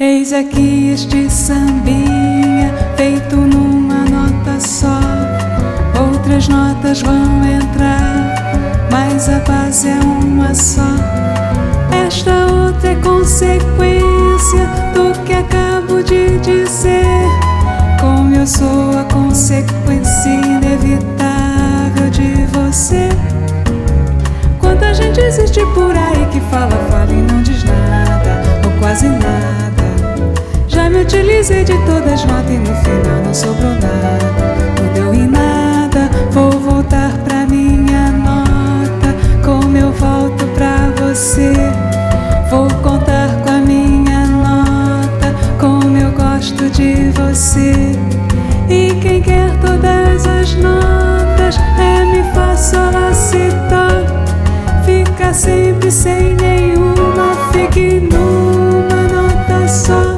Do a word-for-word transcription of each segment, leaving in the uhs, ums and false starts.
Eis aqui este sambinha, feito numa nota só. Outras notas vão entrar, mas a base é uma só. Esta outra é consequência do que acabo de dizer. Como eu sou a consequência inevitável de você. Quanta gente existe por aí que fala, fala e não diz nada, ou quase nada. Já me utilizei de todas as notas e no final não sobrou nada. Não deu em nada, vou voltar pra minha nota. Como eu volto pra você, vou contar com a minha nota. Como eu gosto de você. E quem quer todas as notas é mi, fá, sol, lá, si, dó. Fica sempre sem nenhuma, fique numa nota só.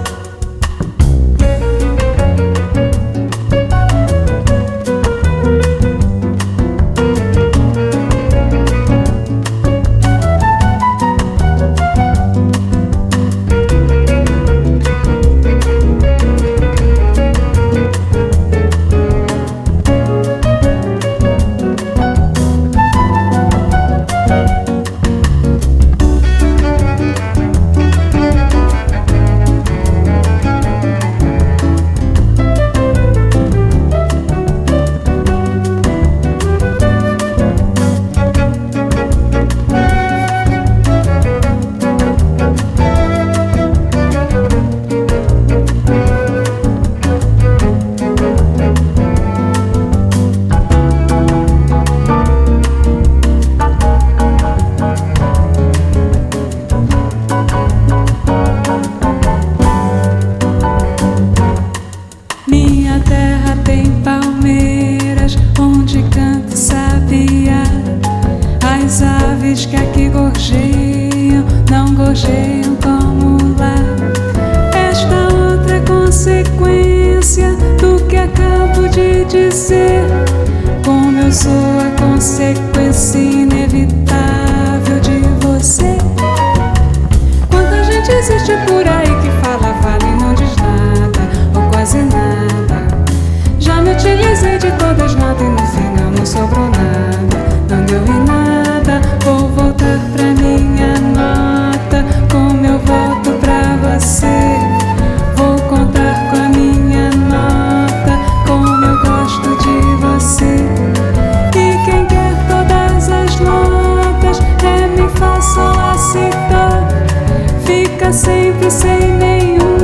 Minha terra tem palmeiras onde canta o sabiá. As aves que aqui gorjeiam não gorjeiam como lá. Esta outra é consequência do que acabo de dizer. Como eu sou a consequência inevitável de você. Quanta gente existe por aí que fala, fala e não diz nada, ou quase nada. Já me utilizei de todas as notas e no final não sobrou nada. Não deu em nada, vou voltar pra minha nota. Como eu volto pra você, vou contar com a minha nota. Como eu gosto de você. E quem quer todas as notas é mi, fá, sol, lá, si, dó. Fica sempre sem nenhum.